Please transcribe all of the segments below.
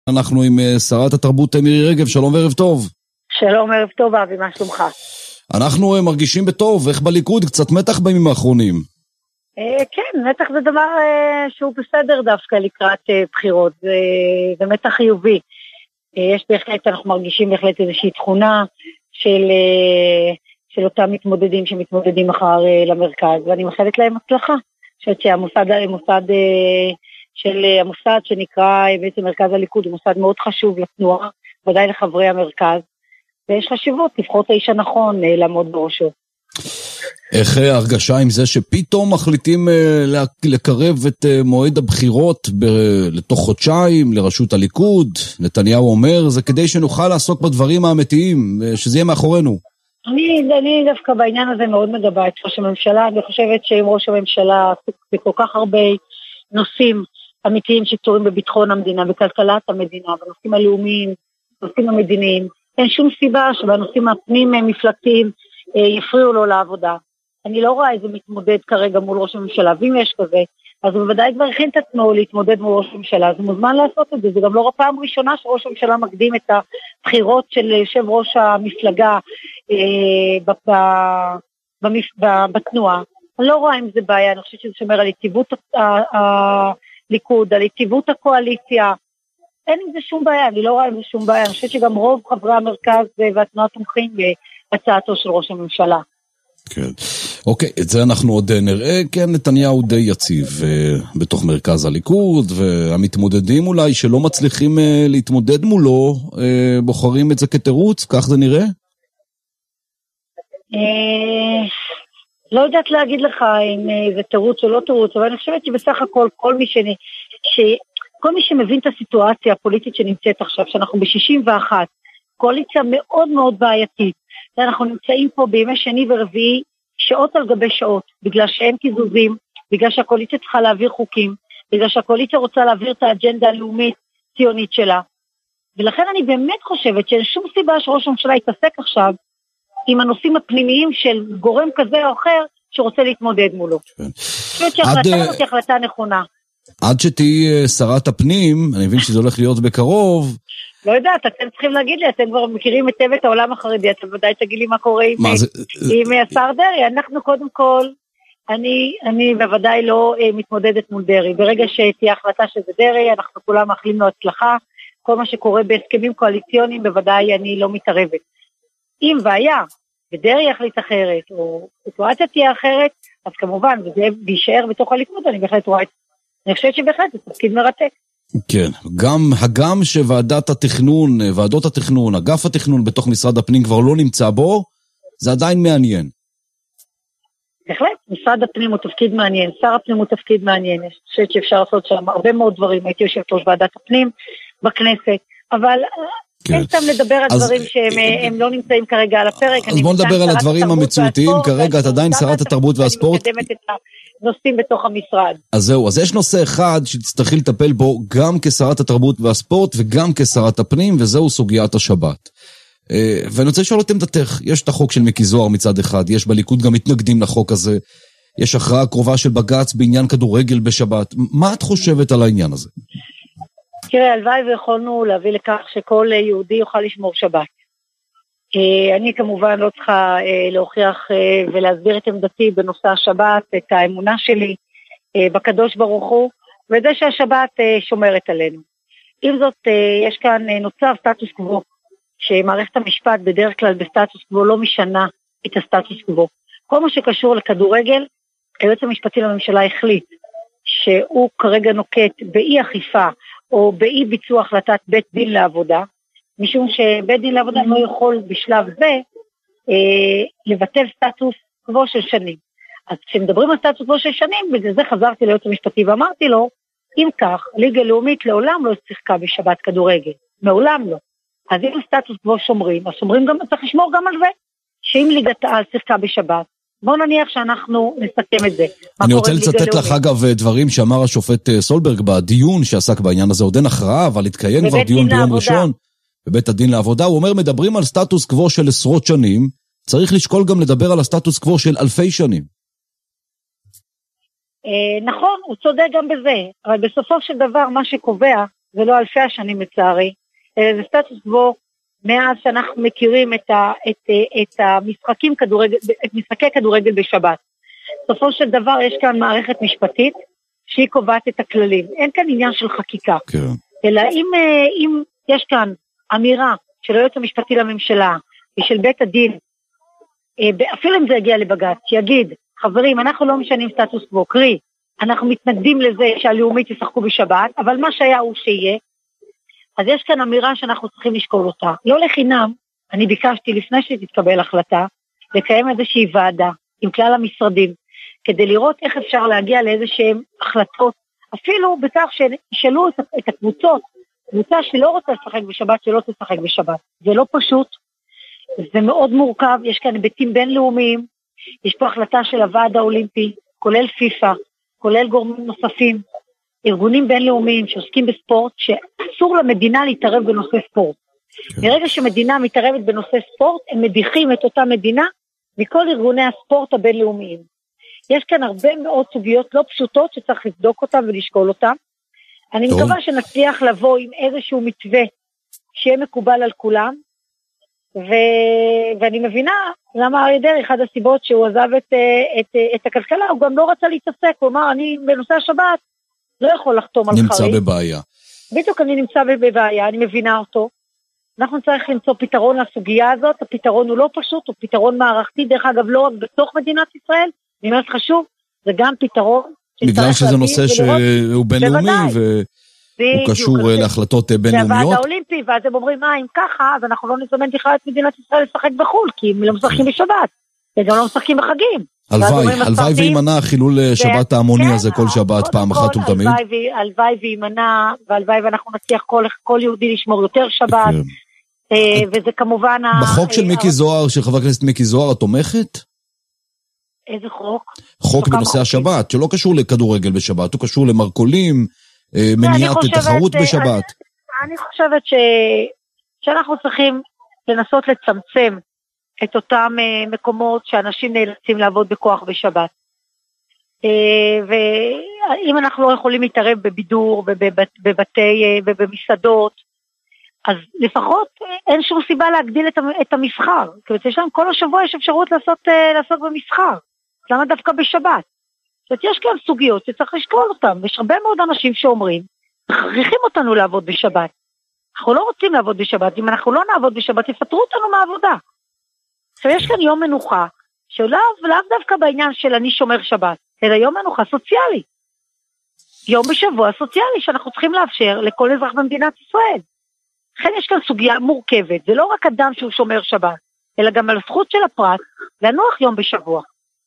אנחנו עם שרת התרבות מירי רגב, שלום וערב טוב. שלום, ערב טוב אבי, מה שלומך? אנחנו מרגישים בטוב, איך בליכוד? קצת מתח בימים האחרונים. כן, מתח זה דבר שהוא בסדר דווקא לקראת בחירות, זה מתח חיובי. יש בהחלט, אנחנו מרגישים בהחלט איזושהי תכונה של אותם מתמודדים שמתמודדים מחר למרכז, ואני מאחלת להם הצלחה. אני חושבת שהמוסד שנקרא בעצם מרכז הליכוד הוא מוסד מאוד חשוב לתנועה, ודאי לחברי המרכז, ויש חשיבות לבחור את האיש הנכון לעמוד בראשו. איך ההרגשה עם זה שפתאום מחליטים לקרב את מועד הבחירות לתוך חודשיים לראשות הליכוד? נתניהו אומר, זה כדי שנוכל לעסוק בדברים האמיתיים, שזה יהיה מאחורינו. אני דווקא בעניין הזה מאוד מגבה את ראש הממשלה, אני חושבת שאם ראש הממשלה בכל כך הרבה נושאים אמיתיים שקשורים בביטחון המדינה, בכלכלת המדינה, בנושאים הלאומיים, בנושאים המדיניים, אין שום סיבה שבנושאים הפנים מפלגתיים יפריעו לו לעבודה. אני לא רואה איזה מתמודד כרגע מול ראש הממשלה, ואם יש כזה, אז הוא בוודאי כבר הכין את עצמו להתמודד מול ראש הממשלה, אז הוא מוזמן לעשות את זה. זה גם לא פעם ראשונה שראש הממשלה מקדים את הבחירות של יושב ראש המפלגה בתנועה. אני לא רואה אם זה בעיה, אני חושבת שזה שומר על יציבות הליכוד, על יציבות הקואליציה, אין עם זה שום בעיה, אני לא רואה עם זה שום בעיה, אני חושבת שגם רוב חברי המרכז והתנועה תומכים בהצעתו של ראש הממשלה. כן, אוקיי, את זה אנחנו עוד נראה. כן, נתניהו די יציב בתוך מרכז הליכוד, והמתמודדים אולי שלא מצליחים להתמודד מולו, בוחרים את זה כתירוץ, כך זה נראה? לא יודעת להגיד לך אם זה תירוץ או לא תירוץ, אבל אני חושבת שבסך הכל כל מי שמבין את הסיטואציה הפוליטית שנמצאת עכשיו, שאנחנו ב-61, קואליציה מאוד מאוד בעייתית, אנחנו נמצאים פה בימי שני ורביעי, שעות על גבי שעות, בגלל שאין קיזוזים, בגלל שהקואליציה צריכה להעביר חוקים, בגלל שהקואליציה רוצה להעביר את האג'נדה הלאומית ציונית שלה, ולכן אני באמת חושבת שאין שום סיבה שראש הממשלה יתעסק עכשיו, עם הנושאים הפנימיים של גורם כזה או אחר, שרוצה להתמודד מולו. אני חושבת שההחלטה הזאת היא החלטה נכונה. עד שתהי שרת הפנים, אני מבין שזה הולך להיות בקרוב. לא יודעת, אתם צריכים להגיד לי, אתם כבר מכירים היטב את העולם החרדי, אתם ודאי תגיד לי מה קורה עם השר דרעי. אנחנו קודם כל, אני בוודאי לא מתמודדת מול דרעי. ברגע שתהיה החלטה שזה דרעי, אנחנו כולם מאחלים לו הצלחה. כל מה שקורה בהסכמים קואליציוניים, בוודאי אני לא מתערבת. אם והיה, ודרעי יחליט אחרת, או סיטואציה תהיה אחרת, אז כמובן, וזה יישאר בתוך הליכוד, אני בהחלט רואה את זה. אני חושבת שבהחלט זה תפקיד מרתק. כן, גם שוועדות התכנון, אגף התכנון בתוך משרד הפנים כבר לא נמצא בו, זה עדיין מעניין. בהחלט, משרד הפנים הוא תפקיד מעניין, שר הפנים הוא תפקיד מעניין, אני חושבת שאפשר לעשות שם הרבה מאוד דברים, הייתי יושבת ראש ועדת הפנים בכנסת, אבל אין סתם לדבר על דברים שהם לא נמצאים כרגע על הפרק. אז בוא נדבר על הדברים המציאותיים, כרגע את עדיין שרת התרבות והספורט. אני מקדמת את הנושאים בתוך המשרד. אז זהו, אז יש נושא אחד שתצטרכי לטפל בו גם כשרת התרבות והספורט וגם כשרת הפנים, וזהו סוגיית השבת. ואני רוצה לשאול את עמדתך, יש את החוק של מיקי זוהר מצד אחד, יש בליכוד גם מתנגדים לחוק הזה, יש הכרעה קרובה של בג"ץ בעניין כדורגל בשבת, מה את חושבת על העניין הזה? תראה, הלוואי ויכולנו להביא לכך שכל יהודי יוכל לשמור שבת. אני כמובן לא צריכה להוכיח ולהסביר את עמדתי בנושא השבת, את האמונה שלי בקדוש ברוך הוא, וזה שהשבת שומרת עלינו. עם זאת, יש כאן נוצר סטטוס קוו, שמערכת המשפט בדרך כלל בסטטוס קוו לא משנה את הסטטוס קוו. כל מה שקשור לכדורגל, היועץ המשפטי לממשלה החליט שהוא כרגע נוקט באי אכיפה, או באי ביצוע החלטת בית דין לעבודה, משום שבית דין לעבודה לא יכול בשלב זה לבטל סטטוס קוו של שנים. אז כשמדברים על סטטוס קוו של שנים, בגלל זה חזרתי ליועץ המשפטי ואמרתי לו, אם כך, ליגה לאומית לעולם לא שיחקה בשבת כדורגל, מעולם לא. אז אם הסטטוס קוו שומרים, אז שומרים גם, צריך לשמור גם על זה, שאם ליגת העל שיחקה בשבת, בואו נניח שאנחנו נסכם את זה. אני רוצה לצטט לך אגב דברים שאמר השופט סולברג בדיון שעסק בעניין הזה, עוד אין הכרעה, אבל התקיים כבר דיון ביום ראשון, בבית הדין לעבודה, הוא אומר, מדברים על סטטוס קוו של עשרות שנים, צריך לשקול גם לדבר על הסטטוס קוו של אלפי שנים. נכון, הוא צודק גם בזה, אבל בסופו של דבר מה שקובע ולא אלפי השנים לצערי, אלא זה סטטוס קוו מאז שאנחנו מכירים את משחקי כדורגל בשבת. בסופו של דבר יש כאן מערכת משפטית שהיא קובעת את הכללים. אין כאן עניין של חקיקה. כן. אלא אם יש כאן אמירה של היועץ המשפטי לממשלה ושל בית הדין, אפילו אם זה יגיע לבג"ץ, שיגיד, חברים, אנחנו לא משנים סטטוס קוו, קרי, אנחנו מתנגדים לזה שהלאומית ישחקו בשבת, אבל מה שהיה הוא שיהיה, אז יש כאן אמירה שאנחנו צריכים לשקול אותה. לא לחינם, אני ביקשתי לפני שתתקבל החלטה, לקיים איזושהי ועדה עם כלל המשרדים, כדי לראות איך אפשר להגיע לאיזשהם החלטות, אפילו בכך שישאלו את הקבוצות, קבוצה שלא רוצה לשחק בשבת, שלא תשחק בשבת. זה לא פשוט, זה מאוד מורכב, יש כאן היבטים בינלאומיים, יש פה החלטה של הוועד האולימפי, כולל פיפ"א, כולל גורמים נוספים, ארגונים בינלאומיים שעוסקים בספורט, שאסור למדינה להתערב בנושא ספורט. ברגע שמדינה מתערבת בנושא ספורט, הם מדיחים את אותה מדינה מכל ארגוני הספורט הבינלאומיים. יש כאן הרבה מאוד סוגיות לא פשוטות שצריך לבדוק אותן ולשקול אותן. אני מקווה שנצליח לבוא עם איזשהו מתווה שיהיה מקובל על כולם, ואני מבינה למה אריה דרעי, אחד הסיבות שהוא עזב את הכלכלה, הוא גם לא רצה להתעסק, הוא אמר, אני בנושא השבת לא יכול לחתום על חריג. נמצא בבעיה. בדיוק אני נמצא בבעיה, אני מבינה אותו. אנחנו צריך למצוא פתרון לסוגיה הזאת, הפתרון הוא לא פשוט, הוא פתרון מערכתי, דרך אגב לא רק בתוך מדינת ישראל, אני אומרת חשוב, זה גם פתרון. בגלל שזה נושא שהוא בינלאומי והוא קשור להחלטות בינלאומיות. זה הוועד האולימפי, ואז הם אומרים, אם ככה, אז אנחנו לא נזמן בכלל את מדינת ישראל לשחק בחול, כי הם לא משחקים בשבת, וגם לא משחקים בחגים. הלוואי וימנע חילול שבת ההמוני הזה כל שבת פעם אחת ולתמיד. הלוואי וימנע, והלוואי ואנחנו נצליח כל יהודי לשמור יותר שבת, וזה כמובן... בחוק של מיקי זוהר, של חבר הכנסת מיקי זוהר, את תומכת? איזה חוק? חוק בנושא השבת, שלא קשור לכדורגל בשבת, הוא קשור למרכולים, מניעת תחרות בשבת. אני חושבת שאנחנו צריכים לנסות לצמצם את אותם מקומות שאנשים נאלצים לעבוד בכוח בשבת. ואם אנחנו לא יכולים להתערב בבידור ובמסעדות, אז לפחות אין שום סיבה להגדיל את המסחר. כי יש לנו כל השבוע יש אפשרות לעשות במסחר. למה דווקא בשבת? זאת אומרת, יש כאן סוגיות שצריך לשקול אותן. יש הרבה מאוד אנשים שאומרים, מכריחים אותנו לעבוד בשבת. אנחנו לא רוצים לעבוד בשבת. אם אנחנו לא נעבוד בשבת, יפטרו אותנו מהעבודה. עכשיו, יש כאן יום מנוחה, שלאו דווקא בעניין של אני שומר שבת, אלא יום מנוחה סוציאלי. יום בשבוע סוציאלי שאנחנו צריכים לאפשר לכל אזרח במדינת ישראל. לכן יש כאן סוגיה מורכבת. זה לא רק אדם שהוא שומר שבת, אלא גם על הזכות של הפרט לנוח יום בשבוע.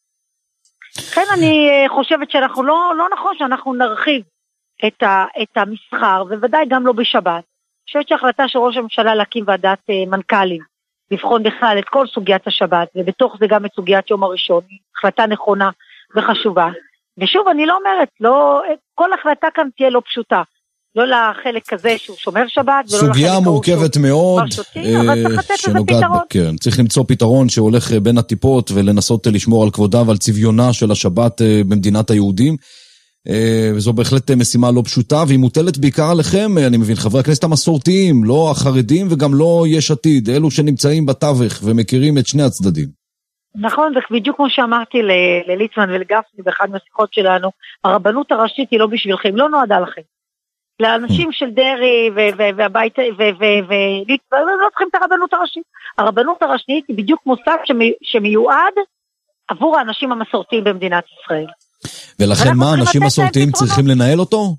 לכן אני חושבת שאנחנו לא נכון שאנחנו נרחיב את המסחר, וודאי גם לא בשבת. אני חושבת שההחלטה של ראש הממשלה להקים ועדת מנכ"לים, לבחון בכלל את כל סוגיית השבת, ובתוך זה גם את סוגיית יום הראשון, החלטה נכונה וחשובה. ושוב, אני לא אומרת, כל החלטה כאן תהיה לא פשוטה. לא לחלק כזה שהוא שומר שבת, סוגיה מורכבת מאוד, שנוגעת, כן, צריך למצוא פתרון שהולך בין הטיפות, ולנסות לשמור על כבודה ועל צביונה של השבת במדינת היהודים, וזו בהחלט משימה לא פשוטה, והיא מוטלת בעיקר עליכם, אני מבין, חברי הכנסת המסורתיים, לא החרדים וגם לא יש עתיד, אלו שנמצאים בתווך ומכירים את שני הצדדים. נכון, זה בדיוק כמו שאמרתי לליצמן ולגפני באחד מהשיחות שלנו, הרבנות הראשית היא לא בשבילכם, לא נועדה לכם. לאנשים של דרי והבית וליצמן, לא צריכים את הרבנות הראשית. הרבנות הראשית היא בדיוק מוסד שמיועד עבור האנשים המסורתיים במדינת ישראל. ולכן מה, אנשים מסורתיים צריכים לנהל אותו?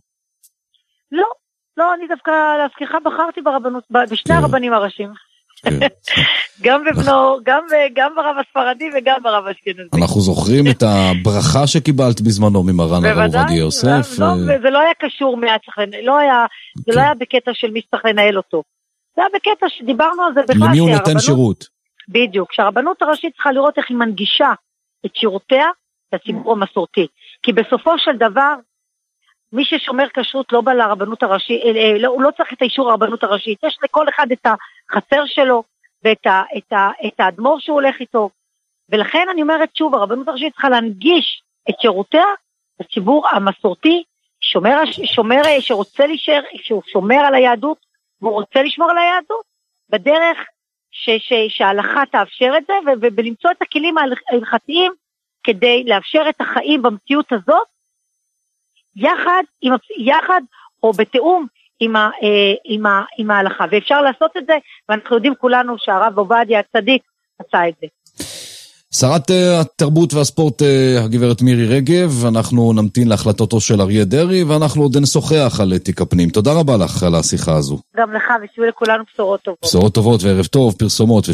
לא, אני דווקא להזכירך בחרתי ברבנות, בשני הרבנים הראשיים. גם בבנו, גם ברב הספרדי וגם ברב אשכנזי. אנחנו זוכרים את הברכה שקיבלת בזמנו ממרן הרב עובדיה יוסף. זה לא היה קשור זה לא היה בקטע של מי שצריך לנהל אותו. זה היה בקטע שדיברנו על זה בכלל. למי הוא נותן שירות? בדיוק, שהרבנות הראשית צריכה לראות איך היא מנגישה את שירותיה לציבור המסורתי. כי בסופו של דבר, מי ששומר כשרות לא בא לרבנות הראשית, הוא לא צריך את האישור הרבנות הראשית, יש לכל אחד את החצר שלו, ואת האדמו"ר שהוא הולך איתו, ולכן אני אומרת שוב, הרבנות הראשית צריכה להנגיש את שירותיה לציבור המסורתי, שומר שרוצה להישאר, שהוא שומר על היהדות, והוא רוצה לשמור על היהדות, בדרך שההלכה תאפשר את זה, ולמצוא את הכלים ההלכתיים, כדי לאפשר את החיים במציאות הזאת, יחד או בתאום עם ההלכה, ואפשר לעשות את זה, ואנחנו יודעים כולנו שהרב עובדיה הצדיק עשה את זה. שרת התרבות והספורט הגברת מירי רגב, אנחנו נמתין להחלטתו של אריה דרעי, ואנחנו עוד נשוחח על תיק הפנים. תודה רבה לך על השיחה הזו. גם לך, ושיהיו לכולנו בשורות טובות. בשורות טובות וערב טוב, פרסומות.